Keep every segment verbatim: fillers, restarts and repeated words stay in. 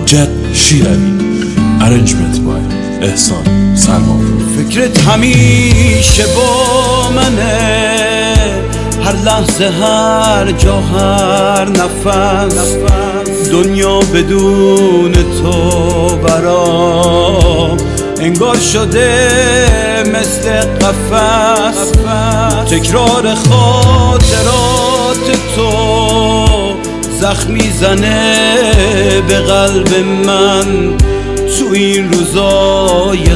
جد شیروی. Arrangement by احسان سلمان. فکرت همیشه با منه، هر لحظه هر جا هر نفس، دنیا بدون تو برام انگار شده مثل قفس. تکرار خاطرات تو زخم میزنه به قلب من، تو این روزای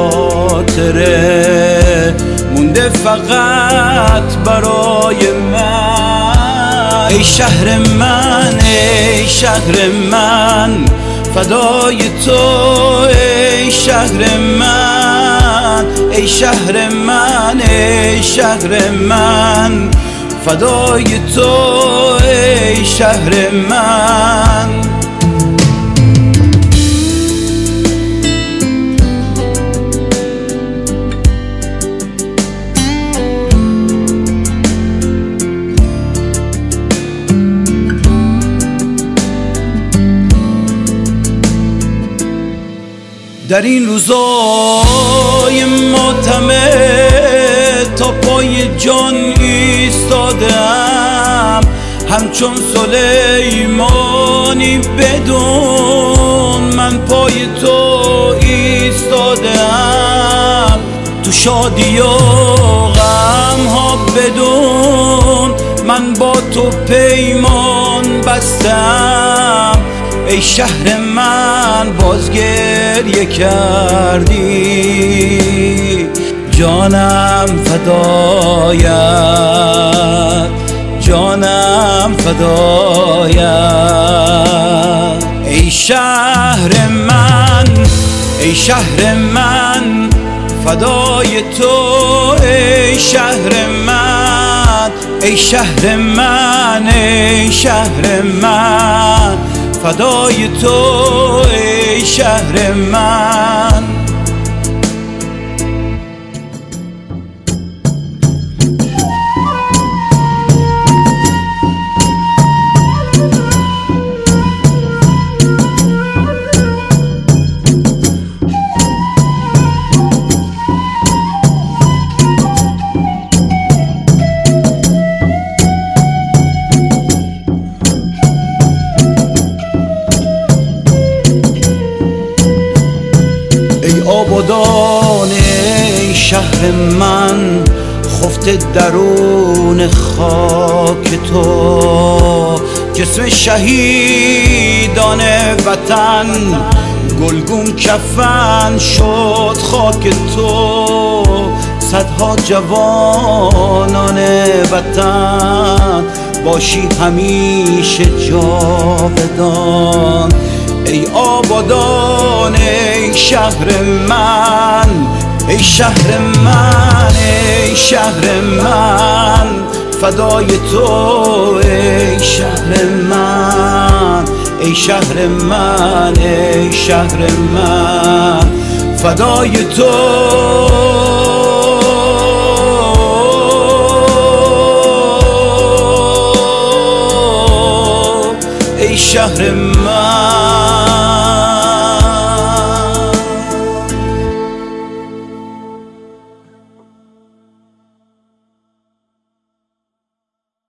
خاطره مونده فقط برای من. ای شهر من ای شهر من فدای تو، ای شهر من ای شهر من ای شهر من فدای تو، ای شهر من. در این روزای ماتمه تا پای جان ایستادم، همچون سلیمانی بدون من پای تو ایستادم. تو شادی و غم ها بدون من با تو پیمان بستم. ای شهر من باز گریه کردی، جانم فدایت جانم فدایت. ای شهر من ای شهر من فدای تو، ای شهر من ای شهر من ای شهر من فدای تو، ای شهر من. آبادان ای شهر من خفته درون خاک تو، جسم شهیدان وطن گلگون کفن شد خاک تو. صدها جوانان وطن باشی همیشه جاودان. ای آبادان ای شهر من ای شهر من ای شهر من فدای تو، ای شهر من ای شهر من ای شهر من فدای تو، ای شهر من.